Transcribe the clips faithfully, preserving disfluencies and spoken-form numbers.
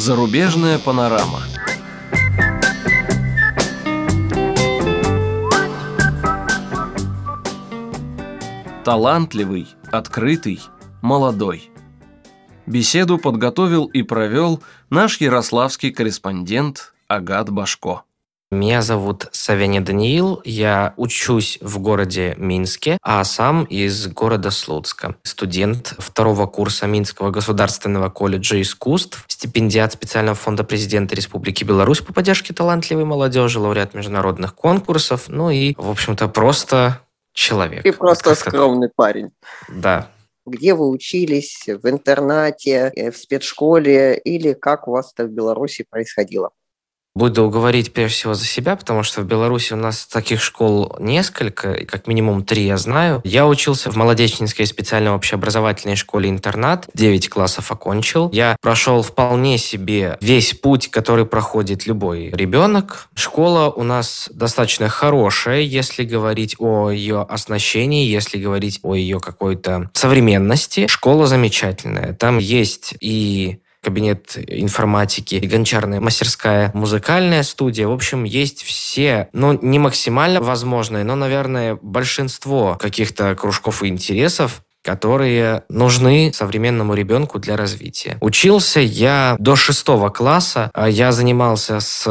Зарубежная панорама. Талантливый, открытый, молодой. Беседу подготовил и провел наш ярославский корреспондент Агат Башко. Меня зовут Савеня Даниил, я учусь в городе Минске, а сам из города Слуцка. Студент второго курса Минского государственного колледжа искусств, стипендиат специального фонда президента Республики Беларусь по поддержке талантливой молодежи, лауреат международных конкурсов, ну и, в общем-то, просто человек. И просто скромный парень. Да. Где вы учились? В интернате, в спецшколе или как у вас это в Беларуси происходило? Буду говорить прежде всего за себя, потому что в Беларуси у нас таких школ несколько, как минимум три я знаю. Я учился в Молодечнинской специальной общеобразовательной школе-интернат, девять классов окончил. Я прошел вполне себе весь путь, который проходит любой ребенок. Школа у нас достаточно хорошая, если говорить о ее оснащении, если говорить о ее какой-то современности. Школа замечательная. Там есть и кабинет информатики, и гончарная мастерская, музыкальная студия. В общем, есть все, ну, не максимально возможные, но, наверное, большинство каких-то кружков и интересов, которые нужны современному ребенку для развития. Учился я до шестого класса. Я занимался с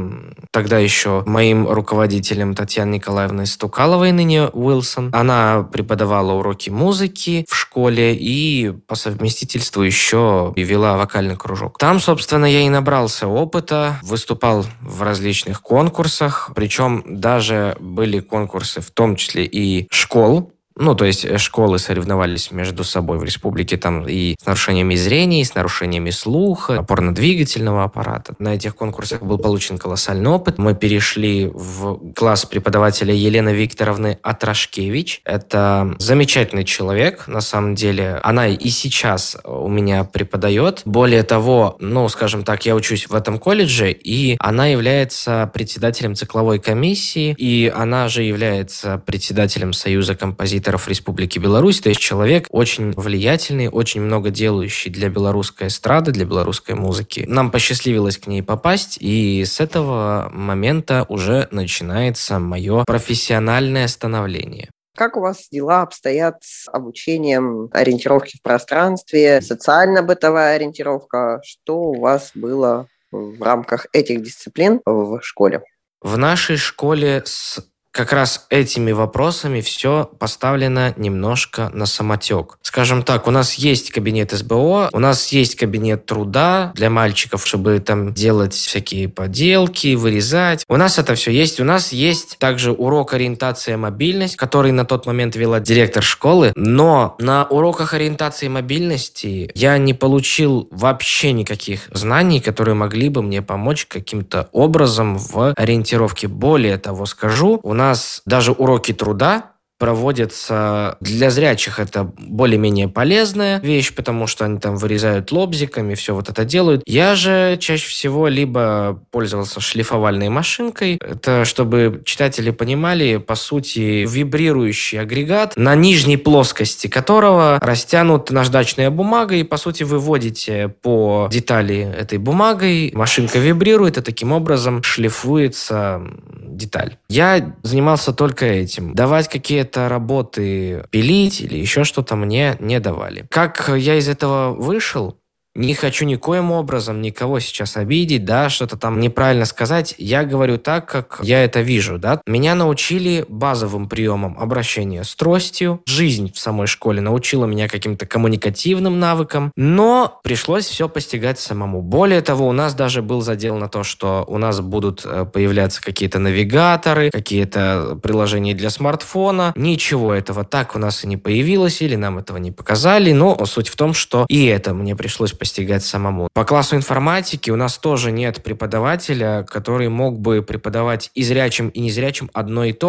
тогда еще моим руководителем Татьяной Николаевной Стукаловой, ныне Уилсон. Она преподавала уроки музыки в школе и по совместительству еще и вела вокальный кружок. Там, собственно, я и набрался опыта, выступал в различных конкурсах, причем даже были конкурсы в том числе и школ. Ну, то есть школы соревновались между собой в республике там и с нарушениями зрения, и с нарушениями слуха, опорно-двигательного аппарата. На этих конкурсах был получен колоссальный опыт. Мы перешли в класс преподавателя Елены Викторовны Атрашкевич. Это замечательный человек, на самом деле. Она и сейчас у меня преподает. Более того, ну, скажем так, я учусь в этом колледже, и она является председателем цикловой комиссии, и она же является председателем Союза композиторов Республики Беларусь, то есть человек очень влиятельный, очень много делающий для белорусской эстрады, для белорусской музыки. Нам посчастливилось к ней попасть, и с этого момента уже начинается мое профессиональное становление. Как у вас дела обстоят с обучением ориентировки в пространстве, социально-бытовая ориентировка? Что у вас было в рамках этих дисциплин в школе? В нашей школе с как раз этими вопросами все поставлено немножко на самотек. Скажем так, у нас есть кабинет эс бэ о, у нас есть кабинет труда для мальчиков, чтобы там делать всякие поделки, вырезать. У нас это все есть. У нас есть также урок ориентация и мобильность, который на тот момент вела директор школы. Но на уроках ориентации и мобильности я не получил вообще никаких знаний, которые могли бы мне помочь каким-то образом в ориентировке. Более того, скажу, у нас У нас даже уроки труда проводятся для зрячих. Это более-менее полезная вещь, потому что они там вырезают лобзиками, все вот это делают. Я же чаще всего либо пользовался шлифовальной машинкой. Это, чтобы читатели понимали, по сути, вибрирующий агрегат, на нижней плоскости которого растянут наждачная бумага, и, по сути, вы вводите по детали этой бумагой, машинка вибрирует, и таким образом шлифуется деталь. Я занимался только этим. Давать какие-то работы пилить или еще что-то мне не давали. Как я из этого вышел? Не хочу никоим образом никого сейчас обидеть, да, что-то там неправильно сказать. Я говорю так, как я это вижу, да. Меня научили базовым приемам обращения с тростью. Жизнь в самой школе научила меня каким-то коммуникативным навыкам, но пришлось все постигать самому. Более того, у нас даже был задел на то, что у нас будут появляться какие-то навигаторы, какие-то приложения для смартфона. Ничего этого так у нас и не появилось, или нам этого не показали, но суть в том, что и это мне пришлось постигать постигать самому. По классу информатики у нас тоже нет преподавателя, который мог бы преподавать и зрячим, и незрячим одно и то же.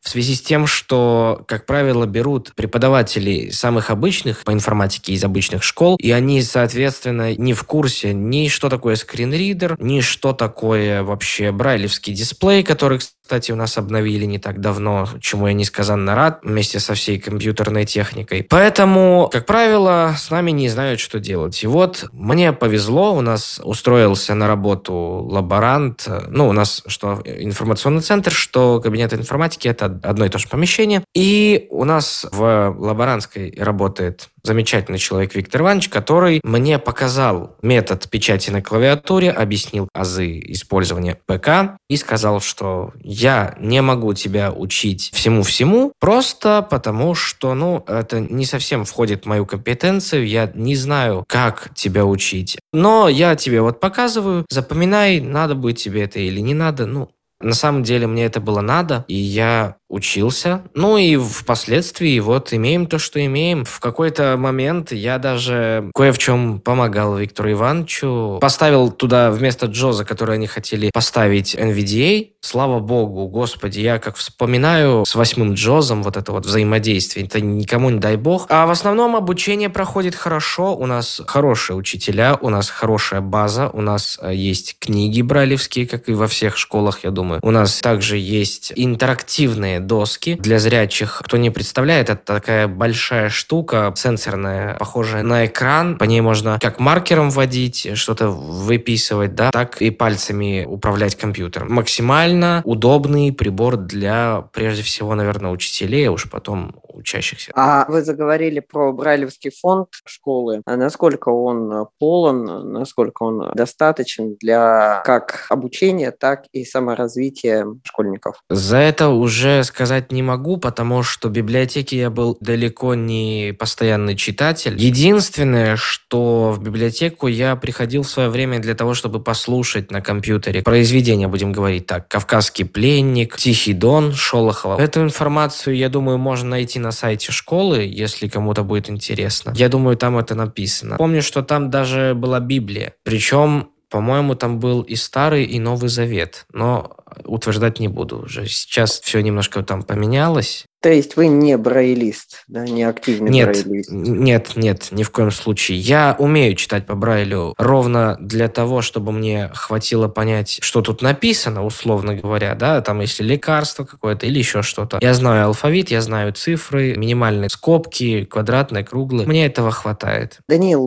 в связи с тем, что, как правило, берут преподавателей самых обычных по информатике из обычных школ, и они, соответственно, не в курсе ни что такое скринридер, ни что такое вообще брайлевский дисплей, который, кстати, у нас обновили не так давно, чему я несказанно рад, вместе со всей компьютерной техникой. Поэтому, как правило, с нами не знают, что делать. И вот мне повезло, у нас устроился на работу лаборант, ну, у нас что информационный центр, что кабинет информатики — это одно и то же помещение. И у нас в лаборантской работает замечательный человек Виктор Иванович, который мне показал метод печати на клавиатуре, объяснил азы использования ПК и сказал, что я не могу тебя учить всему-всему, просто потому что, ну, это не совсем входит в мою компетенцию, я не знаю, как тебя учить. Но я тебе вот показываю, запоминай, надо будет тебе это или не надо, ну, на самом деле мне это было надо, и я учился. Ну и впоследствии вот имеем то, что имеем. В какой-то момент я даже кое в чем помогал Виктору Ивановичу. Поставил туда вместо джоза, который они хотели поставить, эн ви ди эй. Слава богу, господи, я как вспоминаю с восьмым джозом вот это вот взаимодействие. Это никому не дай бог. А в основном обучение проходит хорошо. У нас хорошие учителя, у нас хорошая база, у нас есть книги брайлевские, как и во всех школах, я думаю. У нас также есть интерактивные доски для зрячих. Кто не представляет, это такая большая штука, сенсорная, похожая на экран. По ней можно как маркером вводить, что-то выписывать, да, так и пальцами управлять компьютером. Максимально удобный прибор для, прежде всего, наверное, учителей, а уж потом учащихся. А вы заговорили про брайлевский фонд школы. А насколько он полон, насколько он достаточен для как обучения, так и саморазвития школьников? За это уже сказать не могу, потому что в библиотеке я был далеко не постоянный читатель. Единственное, что в библиотеку я приходил в свое время для того, чтобы послушать на компьютере произведения, будем говорить так, «Кавказский пленник», «Тихий дон» Шолохова. Эту информацию, я думаю, можно найти на сайте школы, если кому-то будет интересно. Я думаю, там это написано. Помню, что там даже была Библия. Причем, по-моему, там был и Старый, и Новый Завет. Но утверждать не буду уже. Сейчас все немножко там поменялось. То есть вы не брайлист, да, не активный нет, брайлист? Нет, нет, ни в коем случае. Я умею читать по Брайлю ровно для того, чтобы мне хватило понять, что тут написано, условно говоря, да, там если лекарство какое-то или еще что-то. Я знаю алфавит, я знаю цифры, минимальные скобки, квадратные, круглые. Мне этого хватает. Даниил,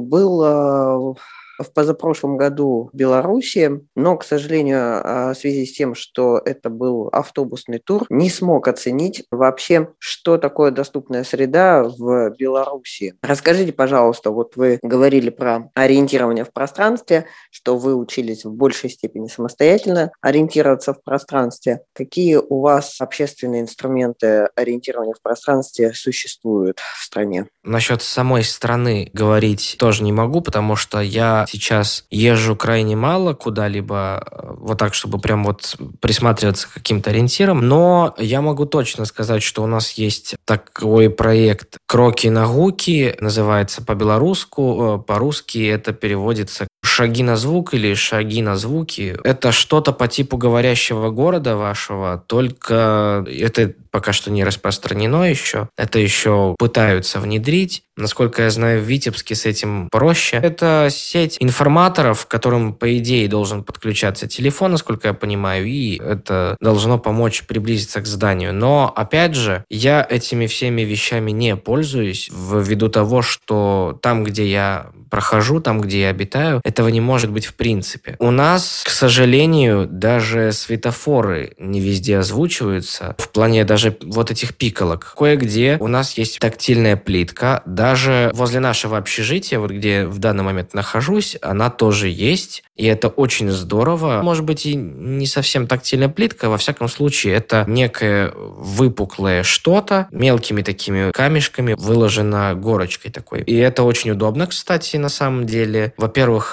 был в позапрошлом году в Беларуси, но, к сожалению, в связи с тем, что это был автобусный тур, не смог оценить вообще, что такое доступная среда в Беларуси. Расскажите, пожалуйста, вот вы говорили про ориентирование в пространстве, что вы учились в большей степени самостоятельно ориентироваться в пространстве. Какие у вас общественные инструменты ориентирования в пространстве существуют в стране? Насчет самой страны говорить тоже не могу, потому что я сейчас езжу крайне мало куда-либо, вот так, чтобы прям вот присматриваться к каким-то ориентирам, но я могу точно сказать, что у нас есть такой проект «Кроки на гуки», называется по-белорусски, по-русски это переводится «Шаги на звук» или «Шаги на звуки». Это что-то по типу говорящего города вашего, только это пока что не распространено еще. Это еще пытаются внедрить. Насколько я знаю, в Витебске с этим проще. Это сеть информаторов, к которым, по идее, должен подключаться телефон, насколько я понимаю, и это должно помочь приблизиться к зданию. Но, опять же, я этими всеми вещами не пользуюсь ввиду того, что там, где я прохожу, там, где я обитаю, этого не может быть в принципе. У нас, к сожалению, даже светофоры не везде озвучиваются, в плане даже вот этих пикалок. Кое-где у нас есть тактильная плитка, даже возле нашего общежития, вот где в данный момент нахожусь, она тоже есть, и это очень здорово. Может быть, и не совсем тактильная плитка, во всяком случае, это некое выпуклое что-то, мелкими такими камешками выложено горочкой такой. И это очень удобно, кстати, на самом деле. Во-первых,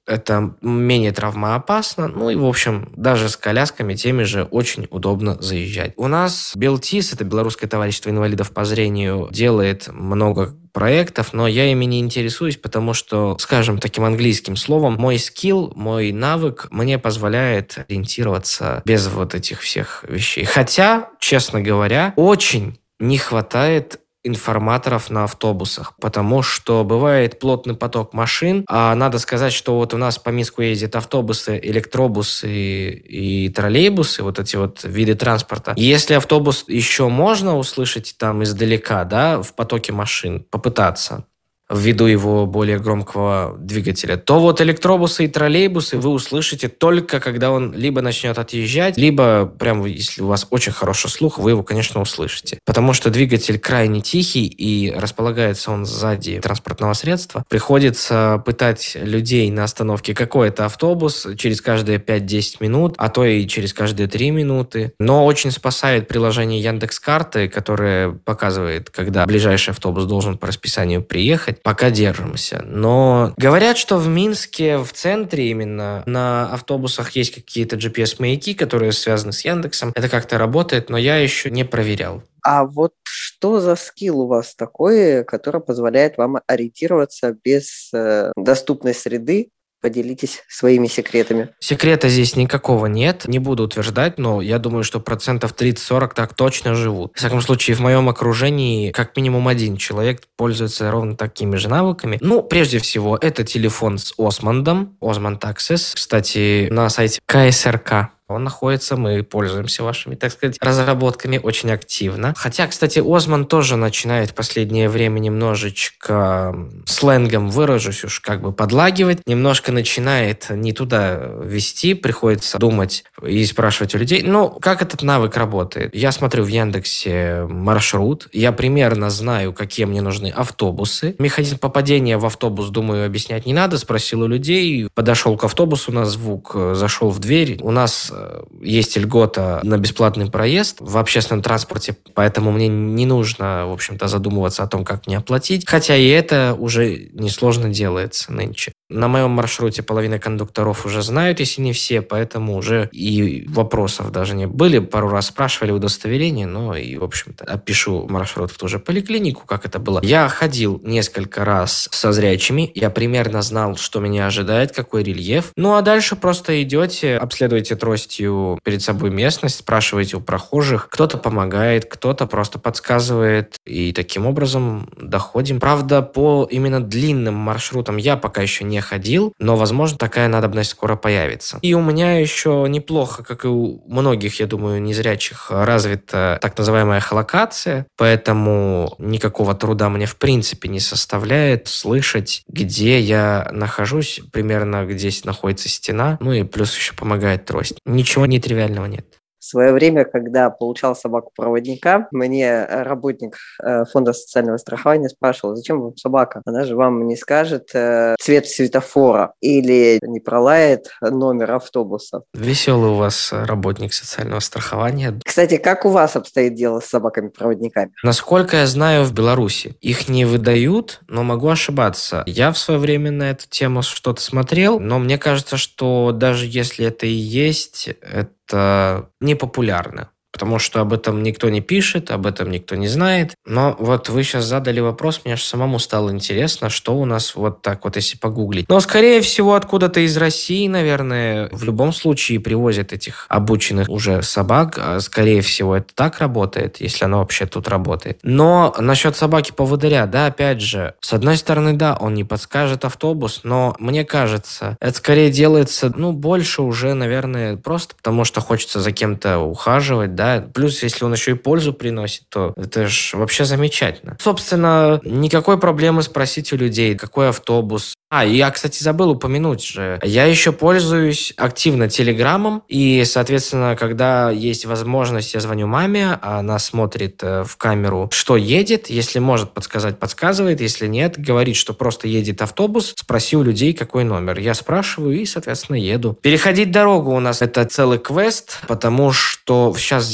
это менее травмоопасно. Ну и, в общем, даже с колясками теми же очень удобно заезжать. У нас Белтис, это Белорусское товарищество инвалидов по зрению, делает много проектов, но я ими не интересуюсь, потому что, скажем таким английским словом, мой скилл, мой навык мне позволяет ориентироваться без вот этих всех вещей. Хотя, честно говоря, очень не хватает информаторов на автобусах, потому что бывает плотный поток машин, а надо сказать, что вот у нас по Минску ездят автобусы, электробусы и, и троллейбусы, вот эти вот виды транспорта. Если автобус еще можно услышать там издалека, да, в потоке машин, попытаться, ввиду его более громкого двигателя, то вот электробусы и троллейбусы вы услышите только когда он либо начнет отъезжать, либо прям, если у вас очень хороший слух, вы его, конечно, услышите. Потому что двигатель крайне тихий и располагается он сзади транспортного средства. Приходится пытать людей на остановке, какой это автобус, через каждые пять-десять минут, а то и через каждые три минуты. Но очень спасает приложение Яндекс.Карты, которое показывает, когда ближайший автобус должен по расписанию приехать. Пока держимся. Но говорят, что в Минске, в центре именно, на автобусах есть какие-то джи пи эс-маяки, которые связаны с Яндексом. Это как-то работает, но я еще не проверял. А вот что за скилл у вас такой, который позволяет вам ориентироваться без э, доступной среды? Поделитесь своими секретами. Секрета здесь никакого нет, не буду утверждать, но я думаю, что процентов тридцать-сорок так точно живут. В всяком случае, в моем окружении как минимум один человек пользуется ровно такими же навыками. Ну, прежде всего, это телефон с Осмондом, Osmond Access. Кстати, на сайте ка эс эр ка. Он находится, мы пользуемся вашими, так сказать, разработками очень активно. Хотя, кстати, Osmond тоже начинает в последнее время немножечко сленгом, выражусь уж, как бы подлагивать. Немножко начинает не туда вести, приходится думать и спрашивать у людей. Ну, как этот навык работает? Я смотрю в Яндексе маршрут, я примерно знаю, какие мне нужны автобусы. Механизм попадения в автобус, думаю, объяснять не надо. Спросил у людей, подошел к автобусу на звук, зашел в дверь. У нас есть льгота на бесплатный проезд в общественном транспорте, поэтому мне не нужно, в общем-то, задумываться о том, как мне оплатить. Хотя и это уже несложно делается нынче. На моем маршруте половина кондукторов уже знают, если не все, поэтому уже и вопросов даже не были. Пару раз спрашивали удостоверение, но и, в общем-то, опишу маршрут в ту же поликлинику, как это было. Я ходил несколько раз со зрячими, я примерно знал, что меня ожидает, какой рельеф. Ну, а дальше просто идете, обследуете тростью перед собой местность, спрашиваете у прохожих. Кто-то помогает, кто-то просто подсказывает, и таким образом доходим. Правда, по именно длинным маршрутам я пока еще не ходил, но, возможно, такая надобность скоро появится. И у меня еще неплохо, как и у многих, я думаю, незрячих, развита так называемая эхолокация, поэтому никакого труда мне в принципе не составляет слышать, где я нахожусь, примерно где находится стена, ну и плюс еще помогает трость. Ничего нетривиального нет. В свое время, когда получал собаку-проводника, мне работник э, фонда социального страхования спрашивал, зачем вам собака? Она же вам не скажет э, цвет светофора или не пролает номер автобуса. Веселый у вас работник социального страхования. Кстати, как у вас обстоит дело с собаками-проводниками? Насколько я знаю, в Беларуси их не выдают, но могу ошибаться. Я в свое время на эту тему что-то смотрел, но мне кажется, что даже если это и есть, это это непопулярно, потому что об этом никто не пишет, об этом никто не знает. Но вот вы сейчас задали вопрос, мне аж самому стало интересно, что у нас вот так вот, если погуглить. Но, скорее всего, откуда-то из России, наверное, в любом случае привозят этих обученных уже собак. Скорее всего, это так работает, если оно вообще тут работает. Но насчет собаки-поводыря, да, опять же, с одной стороны, да, он не подскажет автобус, но мне кажется, это скорее делается, ну, больше уже, наверное, просто потому, что хочется за кем-то ухаживать, да. Плюс, если он еще и пользу приносит, то это же вообще замечательно. Собственно, никакой проблемы спросить у людей, какой автобус. А, и я, кстати, забыл упомянуть же. Я еще пользуюсь активно Телеграмом, и, соответственно, когда есть возможность, я звоню маме, она смотрит в камеру, что едет, если может подсказать, подсказывает, если нет, говорит, что просто едет автобус, спроси у людей, какой номер. Я спрашиваю и, соответственно, еду. Переходить дорогу у нас это целый квест, потому что сейчас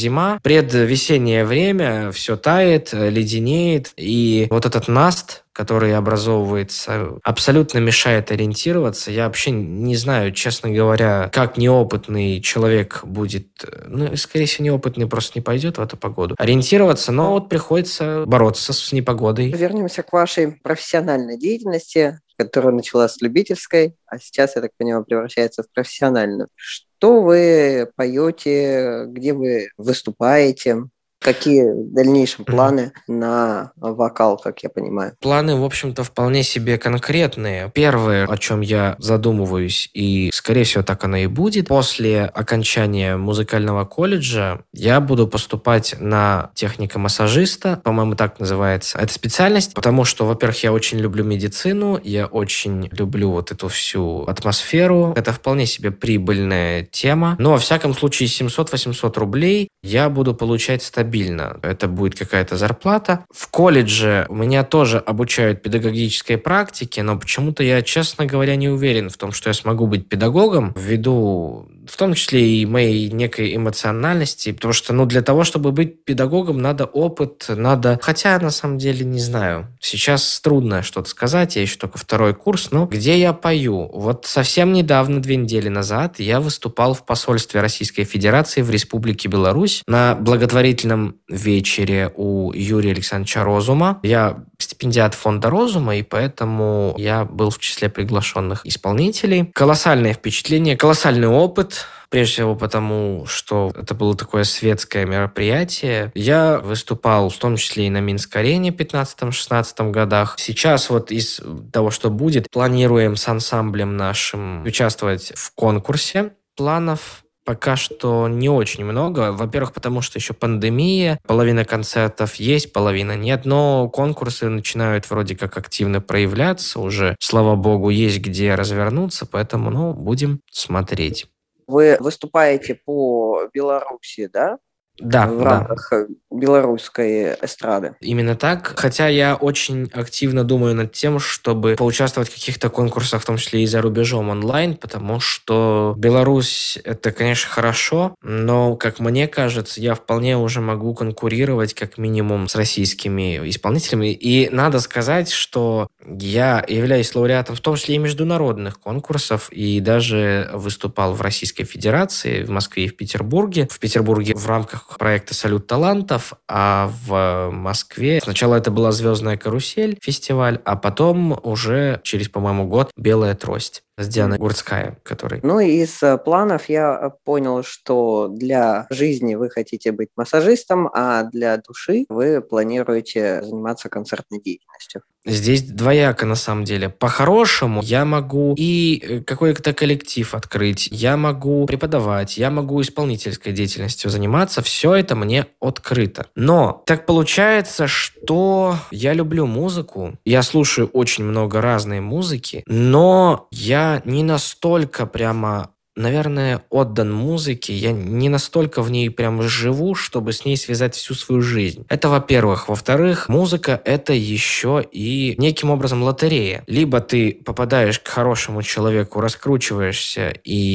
зима, предвесеннее время, все тает, леденеет, и вот этот наст, который образовывается, абсолютно мешает ориентироваться. Я вообще не знаю, честно говоря, как неопытный человек будет, ну, скорее всего, неопытный просто не пойдет в эту погоду, ориентироваться, но вот приходится бороться с непогодой. Вернемся к вашей профессиональной деятельности, которая началась с любительской, а сейчас, я так понимаю, превращается в профессиональную. Что вы поете, где вы выступаете? Какие в дальнейшем планы на вокал, как я понимаю? Планы, в общем-то, вполне себе конкретные. Первое, о чем я задумываюсь, и, скорее всего, так оно и будет, после окончания музыкального колледжа я буду поступать на техника-массажиста, по-моему, так называется эта специальность, потому что, во-первых, я очень люблю медицину, я очень люблю вот эту всю атмосферу. Это вполне себе прибыльная тема, но, во всяком случае, семьсот-восемьсот рублей я буду получать стабильно. Это будет какая-то зарплата. В колледже меня тоже обучают педагогической практике, но почему-то я, честно говоря, не уверен в том, что я смогу быть педагогом, ввиду в том числе и моей некой эмоциональности, потому что, ну, для того, чтобы быть педагогом, надо опыт, надо... Хотя, на самом деле, не знаю. Сейчас трудно что-то сказать, я еще только второй курс, но где я пою? Вот совсем недавно, две недели назад, я выступал в посольстве Российской Федерации в Республике Беларусь на благотворительном вечере у Юрия Александровича Розума. Я стипендиат фонда Розума, и поэтому я был в числе приглашенных исполнителей. Колоссальное впечатление, колоссальный опыт. Прежде всего потому, что это было такое светское мероприятие. Я выступал в том числе и на Минск-арене в пятнадцатом-шестнадцатом годах. Сейчас вот из того, что будет, планируем с ансамблем нашим участвовать в конкурсе. Планов пока что не очень много. Во-первых, потому что еще пандемия, половина концертов есть, половина нет, но конкурсы начинают вроде как активно проявляться уже. Слава богу, есть где развернуться, поэтому, ну, будем смотреть. Вы выступаете по Беларуси, да? Да, в да. рамках белорусской эстрады. Именно так. Хотя я очень активно думаю над тем, чтобы поучаствовать в каких-то конкурсах, в том числе и за рубежом онлайн, потому что Беларусь — это, конечно, хорошо, но, как мне кажется, я вполне уже могу конкурировать как минимум с российскими исполнителями. И надо сказать, что я являюсь лауреатом в том числе и международных конкурсов, и даже выступал в Российской Федерации, в Москве и в Петербурге. В Петербурге в рамках проекта «Салют талантов», а в Москве сначала это была «Звездная карусель» фестиваль, а потом уже через, по-моему, год «Белая трость» с Дианой Гурцкая, который... Ну и из планов я понял, что для жизни вы хотите быть массажистом, а для души вы планируете заниматься концертной деятельностью. Здесь двояко, на самом деле. По-хорошему, я могу и какой-то коллектив открыть, я могу преподавать, я могу исполнительской деятельностью заниматься. Все это мне открыто. Но так получается, что я люблю музыку, я слушаю очень много разной музыки, но я не настолько прямо... наверное, отдан музыке, я не настолько в ней прям живу, чтобы с ней связать всю свою жизнь. Это, во-первых. Во-вторых, музыка — это еще и неким образом лотерея. Либо ты попадаешь к хорошему человеку, раскручиваешься,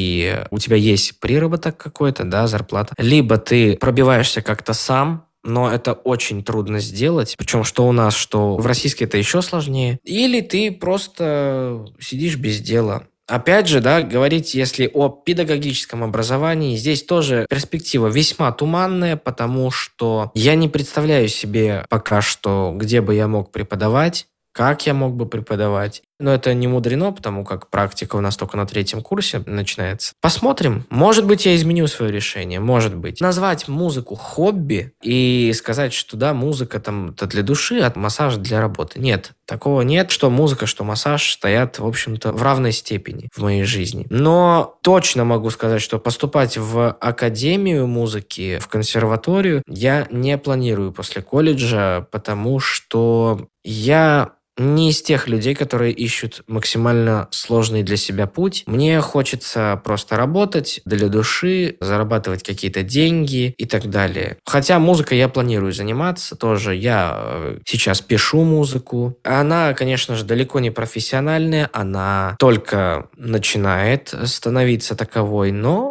и у тебя есть приработок какой-то, да, зарплата. Либо ты пробиваешься как-то сам, но это очень трудно сделать. Причем что у нас, что в российской это еще сложнее. Или ты просто сидишь без дела. Опять же, да, говорить, если о педагогическом образовании, здесь тоже перспектива весьма туманная, потому что я не представляю себе пока что, где бы я мог преподавать, как я мог бы преподавать. Но это не мудрено, потому как практика у нас только на третьем курсе начинается. Посмотрим. Может быть, я изменю свое решение. Может быть. Назвать музыку хобби и сказать, что да, музыка там это для души, а массаж для работы. Нет, такого нет. Что музыка, что массаж стоят, в общем-то, в равной степени в моей жизни. Но точно могу сказать, что поступать в академию музыки, в консерваторию я не планирую после колледжа, потому что я... не из тех людей, которые ищут максимально сложный для себя путь. Мне хочется просто работать для души, зарабатывать какие-то деньги и так далее. Хотя музыкой я планирую заниматься тоже. Я сейчас пишу музыку. Она, конечно же, далеко не профессиональная. Она только начинает становиться таковой, но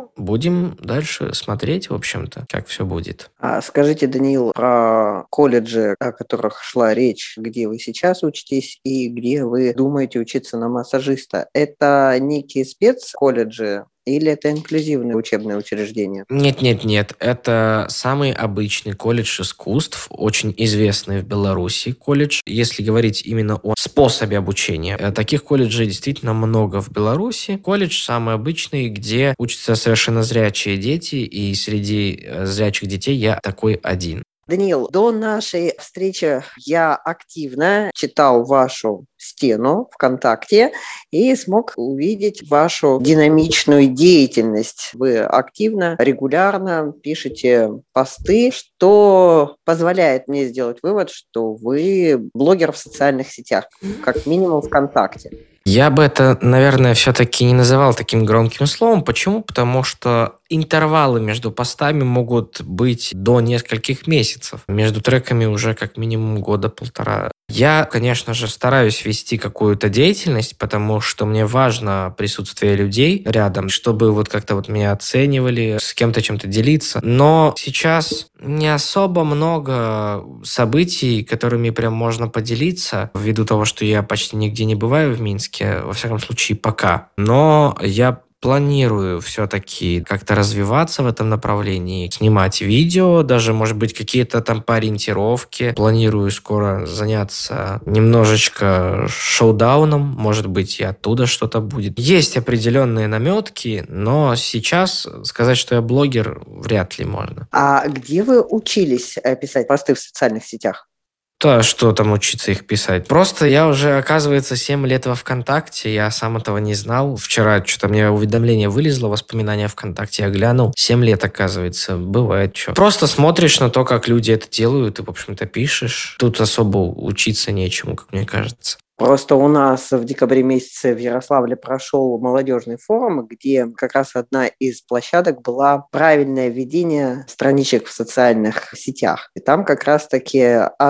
но будем дальше смотреть, в общем-то, как все будет. А скажите, Даниил, про колледжи, о которых шла речь, где вы сейчас учитесь и где вы думаете учиться на массажиста. Это некие спецколледжи или это инклюзивные учебные учреждения? Нет-нет-нет, это самый обычный колледж искусств, очень известный в Беларуси колледж. Если говорить именно о способе обучения, таких колледжей действительно много в Беларуси. Колледж самый обычный, где учатся совершенно зрячие дети, и среди зрячих детей я такой один. Даниил, до нашей встречи я активно читал вашу стену ВКонтакте и смог увидеть вашу динамичную деятельность. Вы активно, регулярно пишете посты, что позволяет мне сделать вывод, что вы блогер в социальных сетях, как минимум ВКонтакте. Я бы это, наверное, все-таки не называл таким громким словом. Почему? Потому что интервалы между постами могут быть до нескольких месяцев. Между треками уже как минимум года полтора. Я, конечно же, стараюсь вести какую-то деятельность, потому что мне важно присутствие людей рядом, чтобы вот как-то вот меня оценивали, с кем-то чем-то делиться. Но сейчас не особо много событий, которыми прям можно поделиться, ввиду того, что я почти нигде не бываю в Минске, во всяком случае, пока. Но я планирую все-таки как-то развиваться в этом направлении, снимать видео, даже, может быть, какие-то там по ориентировке. Планирую скоро заняться немножечко шоудауном, может быть, и оттуда что-то будет. Есть определенные наметки, но сейчас сказать, что я блогер, вряд ли можно. А где вы учились писать посты в социальных сетях? Да, что там учиться их писать? Просто я уже, оказывается, семь лет во ВКонтакте, я сам этого не знал. Вчера что-то мне уведомление вылезло, воспоминания ВКонтакте, я глянул. семь лет, оказывается, бывает что. Просто смотришь на то, как люди это делают, и, в общем-то, пишешь. Тут особо учиться нечему, как мне кажется. Просто у нас в декабре месяце в Ярославле прошел молодежный форум, где как раз одна из площадок была правильное ведение страничек в социальных сетях. И там как раз-таки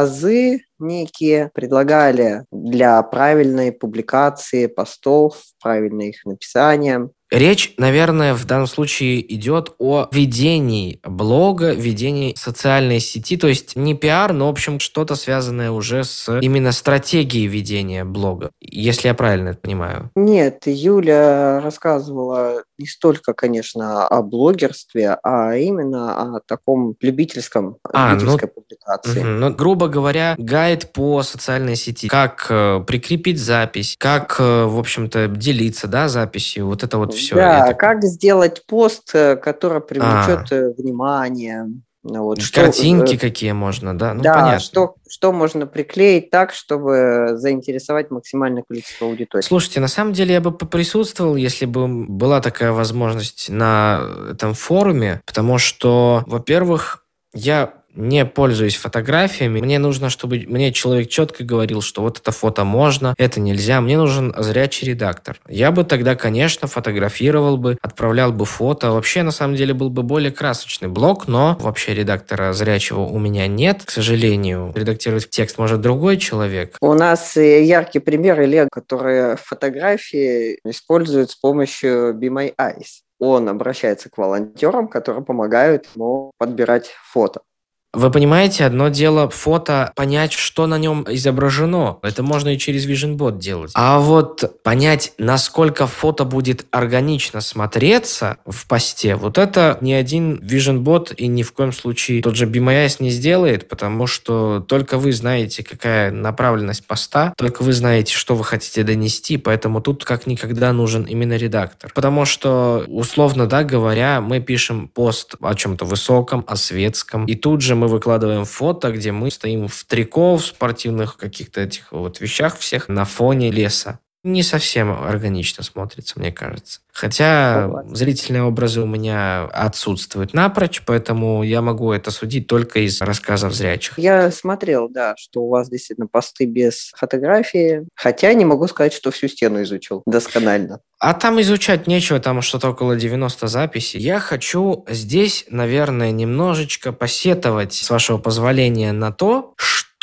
азы некие предлагали для правильной публикации постов, правильное их написания. Речь, наверное, в данном случае идет о ведении блога, ведении социальной сети, то есть не пиар, но, в общем, что-то связанное уже с именно стратегией ведения блога, если я правильно это понимаю. Нет, Юля рассказывала не столько, конечно, о блогерстве, а именно о таком любительском, а, любительской ну, публикации. Угу. Ну, грубо говоря, гайд по социальной сети, как э, прикрепить запись, как, э, в общем-то, делиться, да, записью, вот это вот все. Да, это... как сделать пост, который привлечет а. внимание. Вот, Картинки что, какие можно, да? Ну, да, понятно. Что, что можно приклеить так, чтобы заинтересовать максимальное количество аудитории. Слушайте, на самом деле я бы поприсутствовал, если бы была такая возможность на этом форуме, потому что, во-первых, я не пользуюсь фотографиями. Мне нужно, чтобы мне человек четко говорил, что вот это фото можно, это нельзя. Мне нужен зрячий редактор. Я бы тогда, конечно, фотографировал бы, отправлял бы фото. Вообще, на самом деле, был бы более красочный блог, но вообще редактора зрячего у меня нет, к сожалению. Редактировать текст может другой человек. У нас яркий пример Олег, который фотографии использует с помощью Be My Eyes. Он обращается к волонтерам, которые помогают ему подбирать фото. Вы понимаете, одно дело фото, понять, что на нем изображено. Это можно и через Vision Bot делать. А вот понять, насколько фото будет органично смотреться в посте, вот это ни один Vision Bot и ни в коем случае тот же Be My Eyes не сделает, потому что только вы знаете, какая направленность поста, только вы знаете, что вы хотите донести, поэтому тут как никогда нужен именно редактор. Потому что, условно, да, говоря, мы пишем пост о чем-то высоком, о светском, и тут же мы выкладываем фото, где мы стоим в трико, в спортивных каких-то этих вот вещах всех на фоне леса. Не совсем органично смотрится, мне кажется. Хотя ну, зрительные образы у меня отсутствуют напрочь, поэтому я могу это судить только из рассказов зрячих. Я смотрел, да, что у вас действительно посты без фотографии, хотя не могу сказать, что всю стену изучил досконально. А там изучать нечего, там что-то около девяносто записей. Я хочу здесь, наверное, немножечко посетовать, с вашего позволения, на то, что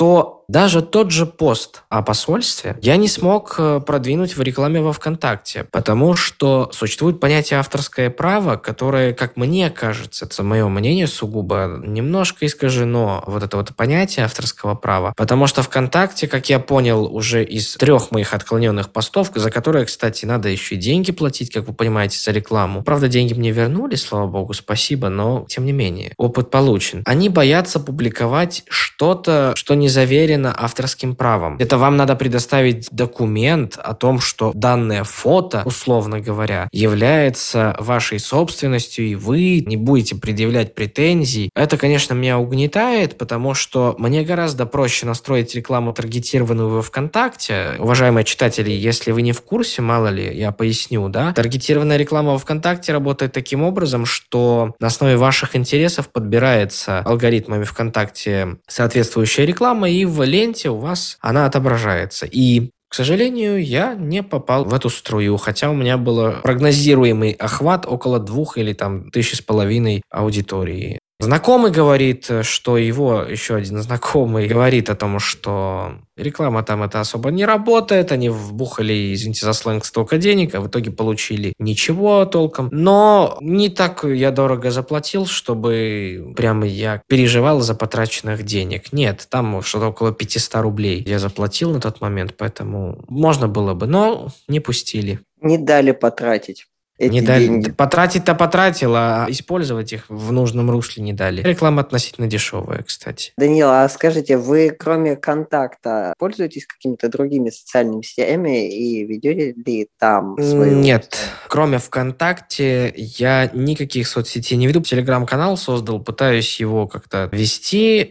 Даже тот же пост о посольстве я не смог продвинуть в рекламе во ВКонтакте, потому что существует понятие авторское право, которое, как мне кажется, это мое мнение сугубо, немножко искажено, вот это вот понятие авторского права, потому что ВКонтакте, как я понял, уже из трех моих отклоненных постов, за которые, кстати, надо еще и деньги платить, как вы понимаете, за рекламу. Правда, деньги мне вернули, слава богу, спасибо, но тем не менее, опыт получен. Они боятся публиковать что-то, что не заверено авторским правом. Это вам надо предоставить документ о том, что данное фото, условно говоря, является вашей собственностью, и вы не будете предъявлять претензий. Это, конечно, меня угнетает, потому что мне гораздо проще настроить рекламу, таргетированную во ВКонтакте. Уважаемые читатели, если вы не в курсе, мало ли, я поясню, да, таргетированная реклама во ВКонтакте работает таким образом, что на основе ваших интересов подбирается алгоритмами ВКонтакте соответствующая реклама, и в ленте у вас она отображается. И, к сожалению, я не попал в эту струю, хотя у меня был прогнозируемый охват около двух или там тысячи с половиной аудитории. Знакомый говорит, что его, еще один знакомый, говорит о том, что реклама там это особо не работает, они вбухали, извините за сленг, столько денег, а в итоге получили ничего толком. Но не так я дорого заплатил, чтобы прямо я переживал за потраченных денег. Нет, там что-то около пятьсот рублей я заплатил на тот момент, поэтому можно было бы, но не пустили. Не дали потратить. Эти не дали. деньги. Потратить-то потратил, а использовать их в нужном русле не дали. Реклама относительно дешевая, кстати. Даниила, а скажите, вы кроме «Контакта» пользуетесь какими-то другими социальными сетями и ведете ли там свою... Нет. Кроме ВКонтакте я никаких соцсетей не веду. Телеграм-канал создал, пытаюсь его как-то вести.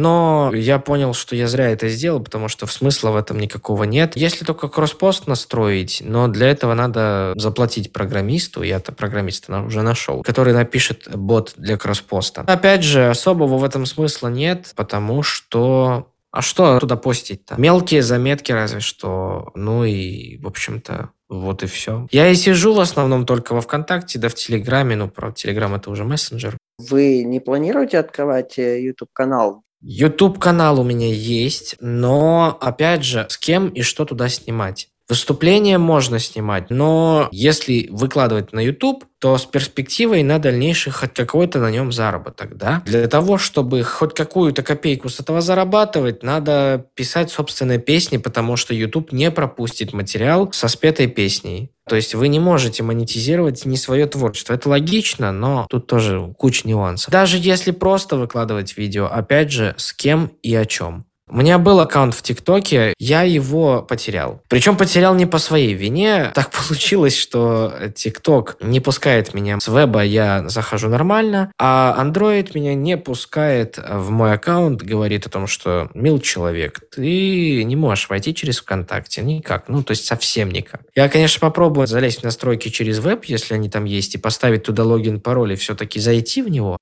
Но я понял, что я зря это сделал, потому что смысла в этом никакого нет. Если только кросспост настроить, но для этого надо заплатить программисту, я-то программиста уже нашел, который напишет бот для кросспоста. Опять же, особого в этом смысла нет, потому что... А что туда постить-то? Мелкие заметки разве что. Ну и, в общем-то, вот и все. Я и сижу в основном только во ВКонтакте, да в Телеграме. Ну, правда, Телеграм — это уже мессенджер. Вы не планируете открывать YouTube-канал? YouTube-канал у меня есть, но, опять же, с кем и что туда снимать? Выступления можно снимать, но если выкладывать на YouTube, то с перспективой на дальнейший хоть какой-то на нем заработок, да? Для того, чтобы хоть какую-то копейку с этого зарабатывать, надо писать собственные песни, потому что YouTube не пропустит материал со спетой песней. То есть вы не можете монетизировать не свое творчество. Это логично, но тут тоже куча нюансов. Даже если просто выкладывать видео, опять же, с кем и о чем. У меня был аккаунт в ТикТоке, я его потерял. Причем потерял не по своей вине. Так получилось, что ТикТок не пускает меня с веба, я захожу нормально, а Android меня не пускает в мой аккаунт, говорит о том, что, мил человек, ты не можешь войти через ВКонтакте никак, ну, то есть совсем никак. Я, конечно, попробую залезть в настройки через веб, если они там есть, и поставить туда логин, пароль, и все-таки зайти в него.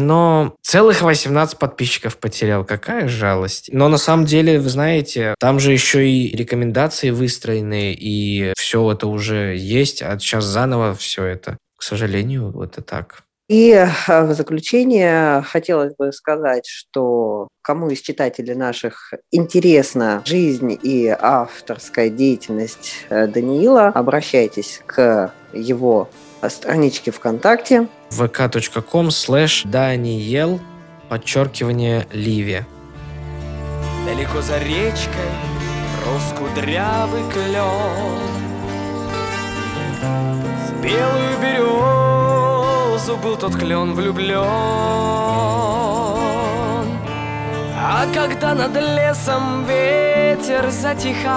Но целых восемнадцать подписчиков потерял. Какая жалость. Но на самом деле, вы знаете, там же еще и рекомендации выстроены, и все это уже есть, а сейчас заново все это. К сожалению, вот это так. И в заключение хотелось бы сказать, что кому из читателей наших интересна жизнь и авторская деятельность Даниила, обращайтесь к его страничке ВКонтакте. vk.com слэш Даниил, подчеркивание, Ливи. Далеко за речкой рос кудрявый клен. В белую березу был тот клен влюблен. А когда над лесом ветер затихал,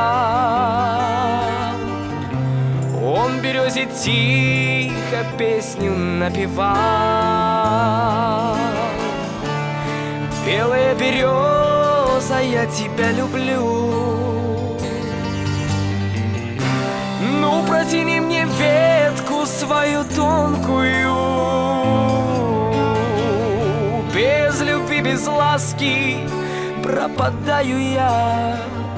он березе тихо песню напевал. Белая береза, я тебя люблю. Ну, протяни мне ветку свою тонкую. Без любви, без ласки пропадаю я.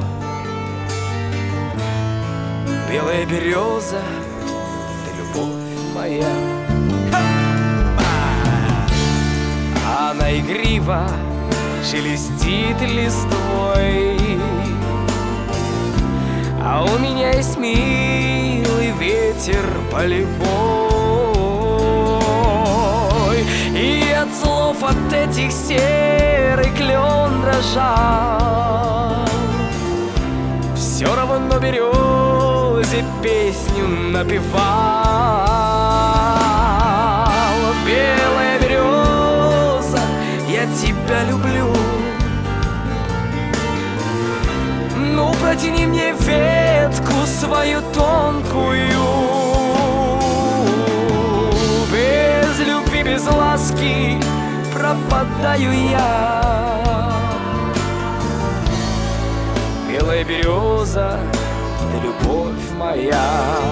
Белая береза, ты любовь моя. Она игриво шелестит листвой. А у меня есть милый ветер полевой, и от слов от этих серый клен дрожал. Все равно березе песню напевал. Белая береза, я тебя люблю. Ну, протяни мне ветку свою тонкую. Без любви, без ласки пропадаю я. Белая береза, ты любовь моя.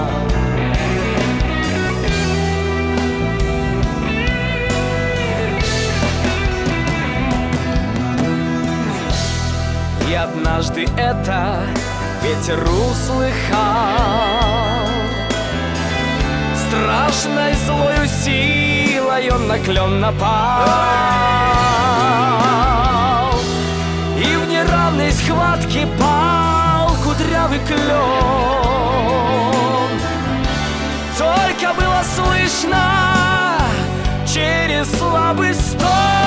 И однажды это ветер услыхал. Страшной злою силой он на клен напал, и в неравной схватке пал кудрявый клен. Только было слышно через слабый стон: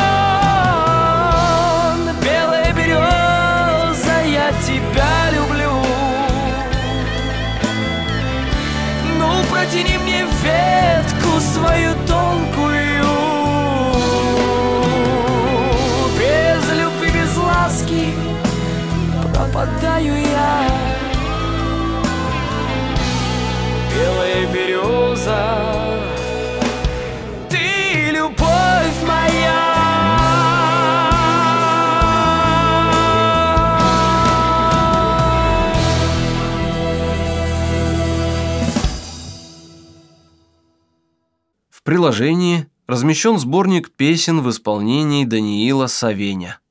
белая береза, я тебя люблю. Ну, протяни мне ветку свою тонкую. Без любви, без ласки пропадаю я. Белая береза, ты любовь моя. В приложении размещен сборник песен в исполнении Даниила Савеня.